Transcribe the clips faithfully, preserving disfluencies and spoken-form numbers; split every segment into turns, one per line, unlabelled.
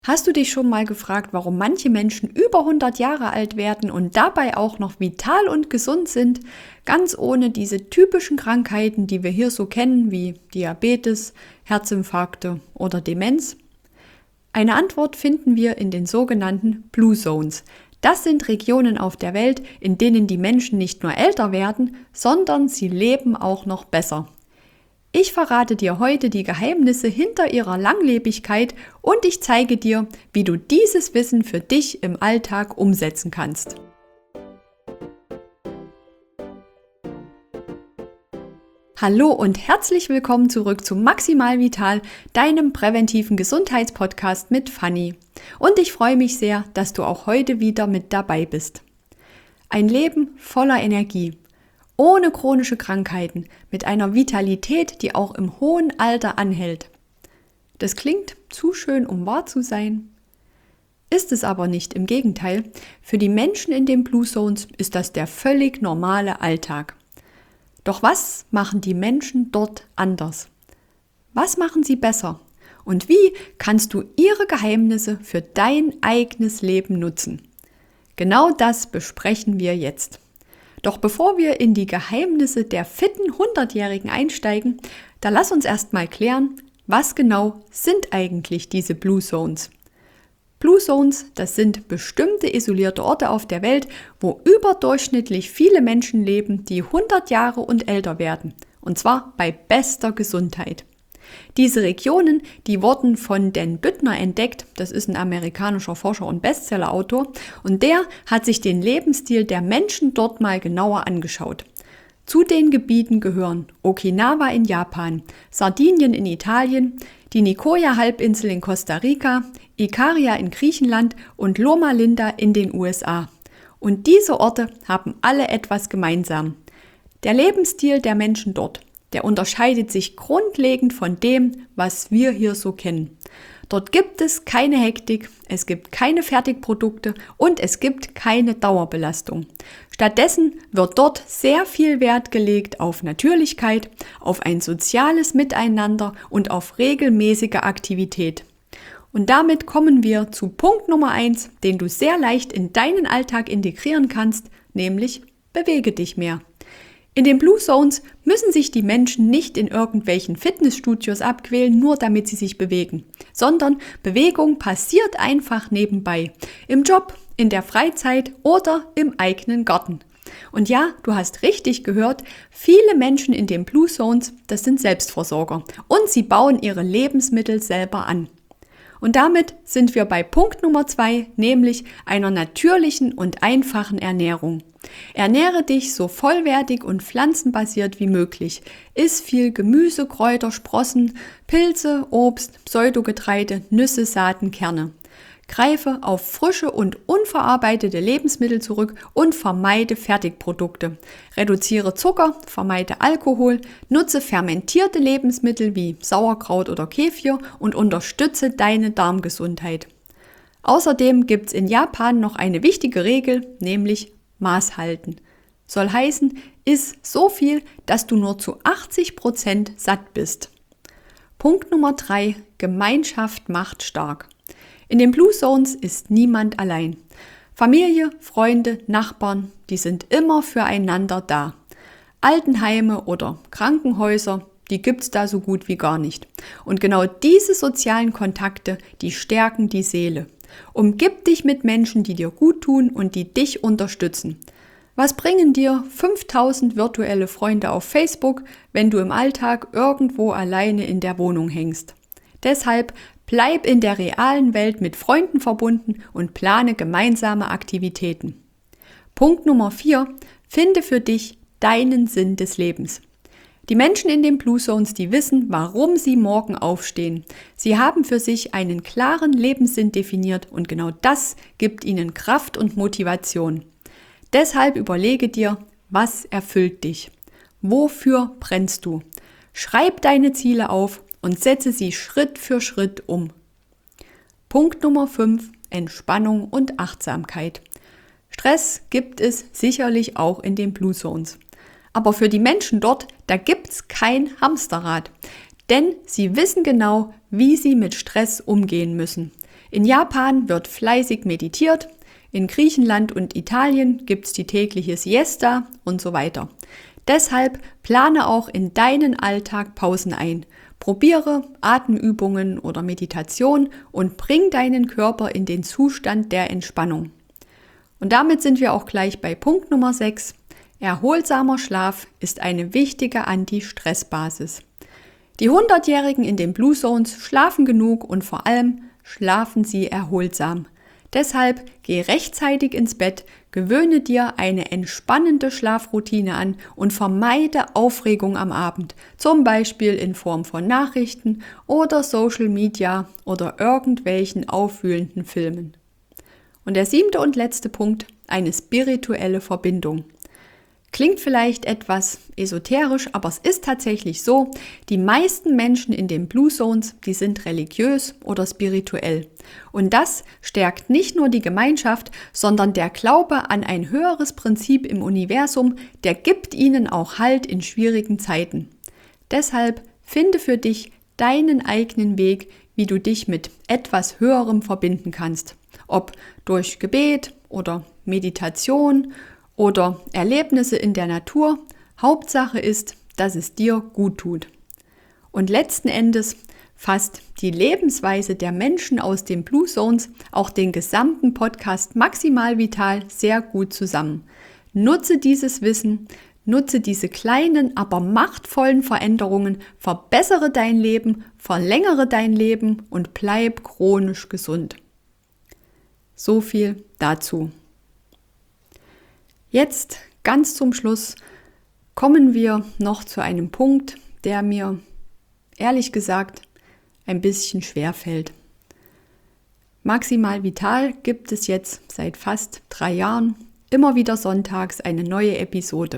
Hast du dich schon mal gefragt, warum manche Menschen über hundert Jahre alt werden und dabei auch noch vital und gesund sind, ganz ohne diese typischen Krankheiten, die wir hier so kennen, wie Diabetes, Herzinfarkte oder Demenz? Eine Antwort finden wir in den sogenannten Blue Zones. Das sind Regionen auf der Welt, in denen die Menschen nicht nur älter werden, sondern sie leben auch noch besser. Ich verrate dir heute die Geheimnisse hinter ihrer Langlebigkeit und ich zeige dir, wie du dieses Wissen für dich im Alltag umsetzen kannst. Hallo und herzlich willkommen zurück zu Maximal Vital, deinem präventiven Gesundheitspodcast mit Fanny. Und ich freue mich sehr, dass du auch heute wieder mit dabei bist. Ein Leben voller Energie. Ohne chronische Krankheiten, mit einer Vitalität, die auch im hohen Alter anhält. Das klingt zu schön, um wahr zu sein. Ist es aber nicht, im Gegenteil. Für die Menschen in den Blue Zones ist das der völlig normale Alltag. Doch was machen die Menschen dort anders? Was machen sie besser? Und wie kannst du ihre Geheimnisse für dein eigenes Leben nutzen? Genau das besprechen wir jetzt. Doch bevor wir in die Geheimnisse der fitten hundertjährigen einsteigen, da lass uns erstmal klären, was genau sind eigentlich diese Blue Zones? Blue Zones, das sind bestimmte isolierte Orte auf der Welt, wo überdurchschnittlich viele Menschen leben, die hundert Jahre und älter werden. Und zwar bei bester Gesundheit. Diese Regionen, die wurden von Dan Buettner entdeckt, das ist ein amerikanischer Forscher und Bestsellerautor, und der hat sich den Lebensstil der Menschen dort mal genauer angeschaut. Zu den Gebieten gehören Okinawa in Japan, Sardinien in Italien, die Nicoya-Halbinsel in Costa Rica, Ikaria in Griechenland und Loma Linda in den U S A. Und diese Orte haben alle etwas gemeinsam. Der Lebensstil der Menschen dort, der unterscheidet sich grundlegend von dem, was wir hier so kennen. Dort gibt es keine Hektik, es gibt keine Fertigprodukte und es gibt keine Dauerbelastung. Stattdessen wird dort sehr viel Wert gelegt auf Natürlichkeit, auf ein soziales Miteinander und auf regelmäßige Aktivität. Und damit kommen wir zu Punkt Nummer eins, den du sehr leicht in deinen Alltag integrieren kannst, nämlich bewege dich mehr. In den Blue Zones müssen sich die Menschen nicht in irgendwelchen Fitnessstudios abquälen, nur damit sie sich bewegen, sondern Bewegung passiert einfach nebenbei, im Job, in der Freizeit oder im eigenen Garten. Und ja, du hast richtig gehört, viele Menschen in den Blue Zones, das sind Selbstversorger und sie bauen ihre Lebensmittel selber an. Und damit sind wir bei Punkt Nummer zwei, nämlich einer natürlichen und einfachen Ernährung. Ernähre dich so vollwertig und pflanzenbasiert wie möglich. Iss viel Gemüse, Kräuter, Sprossen, Pilze, Obst, Pseudogetreide, Nüsse, Saaten, Kerne. Greife auf frische und unverarbeitete Lebensmittel zurück und vermeide Fertigprodukte. Reduziere Zucker, vermeide Alkohol, nutze fermentierte Lebensmittel wie Sauerkraut oder Kefir und unterstütze deine Darmgesundheit. Außerdem gibt es in Japan noch eine wichtige Regel, nämlich Maß halten. Soll heißen, iss so viel, dass du nur zu achtzig Prozent satt bist. Punkt Nummer drei, Gemeinschaft macht stark. In den Blue Zones ist niemand allein. Familie, Freunde, Nachbarn, die sind immer füreinander da. Altenheime oder Krankenhäuser, die gibt's da so gut wie gar nicht. Und genau diese sozialen Kontakte, die stärken die Seele. Umgib dich mit Menschen, die dir gut tun und die dich unterstützen. Was bringen dir fünftausend virtuelle Freunde auf Facebook, wenn du im Alltag irgendwo alleine in der Wohnung hängst? Deshalb bleib in der realen Welt mit Freunden verbunden und plane gemeinsame Aktivitäten. Punkt Nummer vier. Finde für dich deinen Sinn des Lebens. Die Menschen in den Blue Zones, die wissen, warum sie morgen aufstehen. Sie haben für sich einen klaren Lebenssinn definiert und genau das gibt ihnen Kraft und Motivation. Deshalb überlege dir, was erfüllt dich? Wofür brennst du? Schreib deine Ziele auf und setze sie Schritt für Schritt um. Punkt Nummer fünf. Entspannung und Achtsamkeit. Stress gibt es sicherlich auch in den Blue Zones. Aber für die Menschen dort, da gibt's kein Hamsterrad. Denn sie wissen genau, wie sie mit Stress umgehen müssen. In Japan wird fleißig meditiert, in Griechenland und Italien gibt es die tägliche Siesta und so weiter. Deshalb plane auch in deinen Alltag Pausen ein. Probiere Atemübungen oder Meditation und bring deinen Körper in den Zustand der Entspannung. Und damit sind wir auch gleich bei Punkt Nummer sechs. Erholsamer Schlaf ist eine wichtige Anti-Stress-Basis. Die Hundertjährigen in den Blue Zones schlafen genug und vor allem schlafen sie erholsam. Deshalb geh rechtzeitig ins Bett, gewöhne dir eine entspannende Schlafroutine an und vermeide Aufregung am Abend, zum Beispiel in Form von Nachrichten oder Social Media oder irgendwelchen aufwühlenden Filmen. Und der siebte und letzte Punkt, eine spirituelle Verbindung. Klingt vielleicht etwas esoterisch, aber es ist tatsächlich so, die meisten Menschen in den Blue Zones, die sind religiös oder spirituell. Und das stärkt nicht nur die Gemeinschaft, sondern der Glaube an ein höheres Prinzip im Universum, der gibt ihnen auch Halt in schwierigen Zeiten. Deshalb finde für dich deinen eigenen Weg, wie du dich mit etwas Höherem verbinden kannst. Ob durch Gebet oder Meditation oder Erlebnisse in der Natur. Hauptsache ist, dass es dir gut tut. Und letzten Endes fasst die Lebensweise der Menschen aus den Blue Zones auch den gesamten Podcast Maximal Vital sehr gut zusammen. Nutze dieses Wissen, nutze diese kleinen, aber machtvollen Veränderungen, verbessere dein Leben, verlängere dein Leben und bleib chronisch gesund. So viel dazu. Jetzt, ganz zum Schluss, kommen wir noch zu einem Punkt, der mir, ehrlich gesagt, ein bisschen schwer fällt. Maximal Vital gibt es jetzt seit fast drei Jahren, immer wieder sonntags eine neue Episode.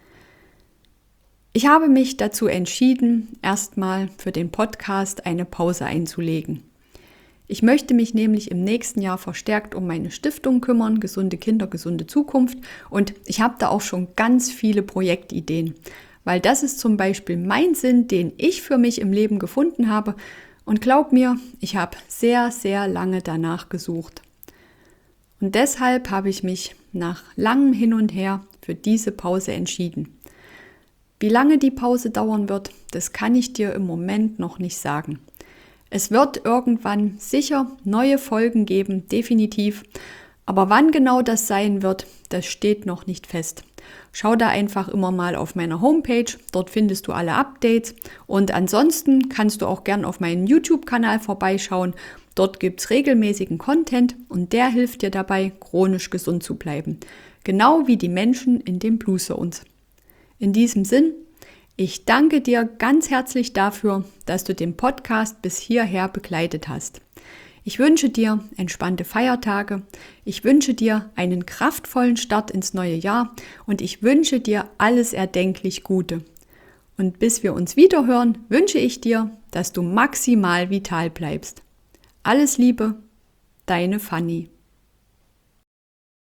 Ich habe mich dazu entschieden, erstmal für den Podcast eine Pause einzulegen. Ich möchte mich nämlich im nächsten Jahr verstärkt um meine Stiftung kümmern, Gesunde Kinder, gesunde Zukunft. Und ich habe da auch schon ganz viele Projektideen, weil das ist zum Beispiel mein Sinn, den ich für mich im Leben gefunden habe. Und glaub mir, ich habe sehr, sehr lange danach gesucht. Und deshalb habe ich mich nach langem Hin und Her für diese Pause entschieden. Wie lange die Pause dauern wird, das kann ich dir im Moment noch nicht sagen. Es wird irgendwann sicher neue Folgen geben, definitiv. Aber wann genau das sein wird, das steht noch nicht fest. Schau da einfach immer mal auf meiner Homepage, dort findest du alle Updates. Und ansonsten kannst du auch gern auf meinen YouTube-Kanal vorbeischauen. Dort gibt es regelmäßigen Content und der hilft dir dabei, chronisch gesund zu bleiben. Genau wie die Menschen in den Blue Zones. In diesem Sinn, ich danke dir ganz herzlich dafür, dass du den Podcast bis hierher begleitet hast. Ich wünsche dir entspannte Feiertage, ich wünsche dir einen kraftvollen Start ins neue Jahr und ich wünsche dir alles erdenklich Gute. Und bis wir uns wieder hören, wünsche ich dir, dass du maximal vital bleibst. Alles Liebe, deine Fanny.